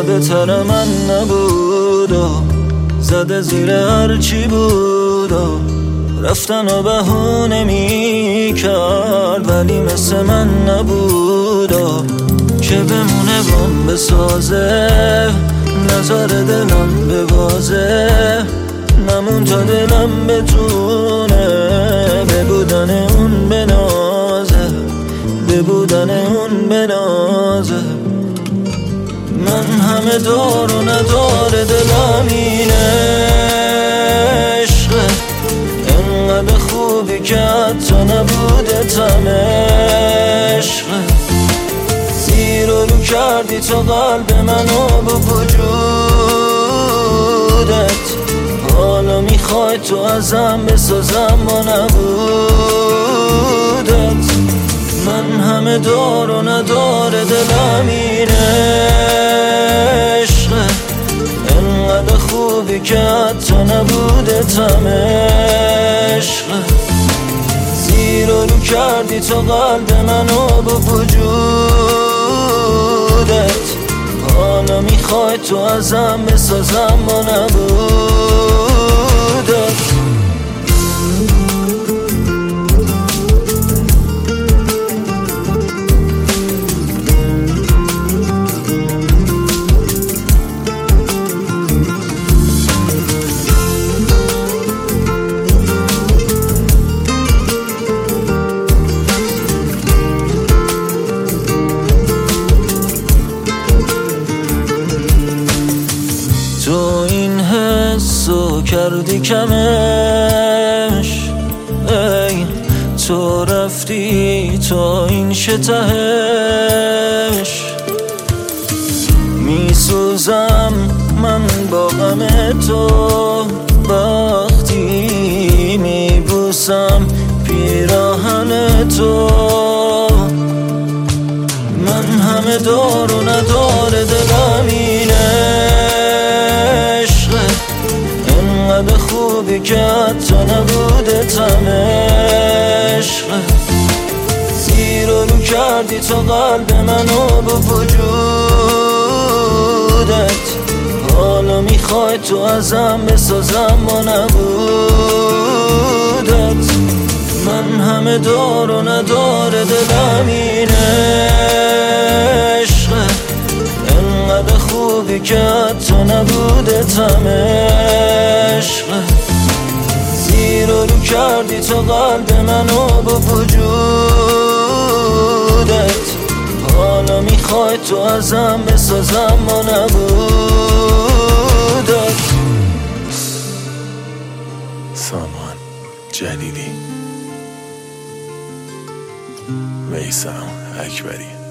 بهتر من نبود و زده زیر هرچی بود و رفتن و بهونه می کرد، ولی مثل من نبود و که بمونه بام بسازه، نظر دلم ببازه، نمون تا دلم بتونه به بودن اون بنازه، به بودن اون بنازه. من همه دار و ندار دلم اینه عشقه، انقدر خوبی که حتی نبوده تم عشقه. زیر و رو کردی تو قلب منو با وجودت، حالا میخوای تو ازم بسازم با نبودت. من همه دار و ندار دلم اینه عشقه، انقدر خوبی که حتی نبوده تم عشقه. زیر و رو کردی تو قلب منو با وجودت، حالا میخوای تو ازم بسازم با نبودت. تو این حسو کردی کمش، ای تو رفتی تا این شتهش. میسوزم من با غم تو وقتی میبوسم پیراهن تو. من همه دار و ندار دلم اینه عشقه، انقدر خوبی که حتی نبوده تم عشقه. زیر و رو کردی تو قلب منو با وجودت، حالا میخوای تو ازم بسازم با نبودت. من همه دار و ندار دلم اینه عشقه، انقدر خوبی که حتی نبوده تم عشقه. زیر و رو کردی تو قلب منو با وجودت، حالا میخوای تو ازم بسازم با نبودت. سامان جلیلی، میثم اکبری.